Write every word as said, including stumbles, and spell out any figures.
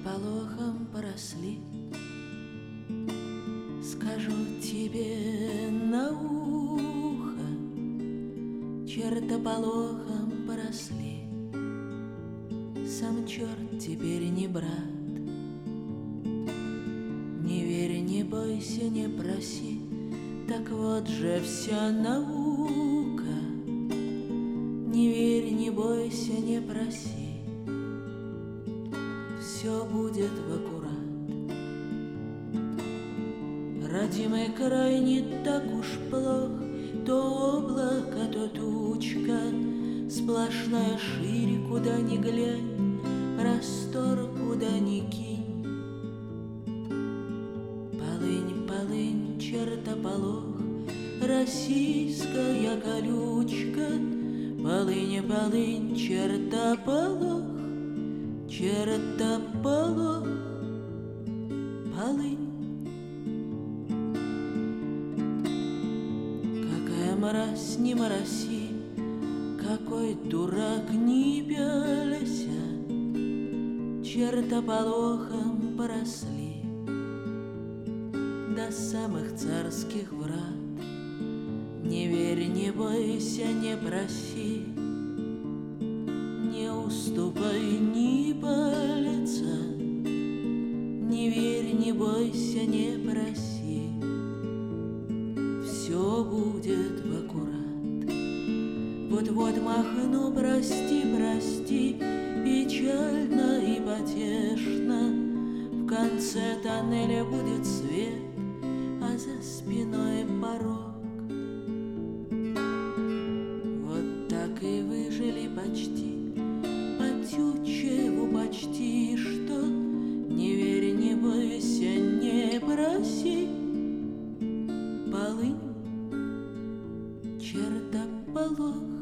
Чертополохом поросли. Скажу тебе на ухо, чертополохом поросли. Сам черт теперь не брат. Не верь, не бойся, не проси. Так вот же вся наука. Не верь, не бойся, не проси. Все будет в аккурат. Родимый край не так уж плох. То облако, то тучка. Сплошная шире, куда ни глянь, простор, куда ни кинь. Полынь, полынь, чертополох, российская колючка. Полынь, полынь, чертополох, чертополох, полынь. Какая мразь, не мороси, какой дурак, не пялься, чертополохом поросли до самых царских врат. Не верь, не бойся, не проси, не уступай ни пальца. Не верь, не бойся, не проси, все будет в аккурат. Вот-вот махну, прости, прости, печально и потешно. В конце тоннеля будет свет, а за спиной порог. Вот так и выжили почти, по Тютчеву почти что. Не верь, не бойся, не проси, полынь, чертополох.